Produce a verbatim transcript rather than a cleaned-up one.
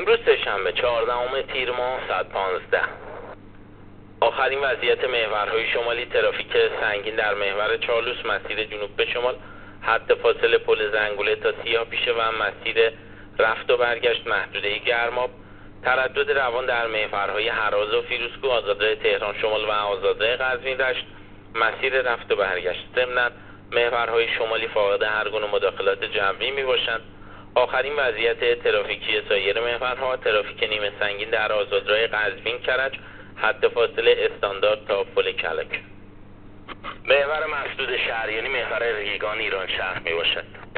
امروز سه‌شنبه چهاردهم تیر ماه صد و پانزده. آخرین وضعیت محورهای شمالی: ترافیک سنگین در محور چالوس مسیر جنوب به شمال، حد فاصله پل زنگوله تا سیاه‌پیشه و مسیر رفت و برگشت محدوده گرماب. تردد روان در محورهای هراز و فیروزکوه، آزادراه تهران شمال و آزادراه قزوین رشت مسیر رفت و برگشت. ضمناً محورهای شمالی فاقد هر گونه مداخلات جوی می باشند. آخرین وضعیت ترافیکی سایر محورها: ترافیک نیمه سنگین در آزادراه قزوین کرج، حد فاصله استاندارد تا پل کلک. محور مسدود شهریانی محور ریگان ایران شهر می باشد.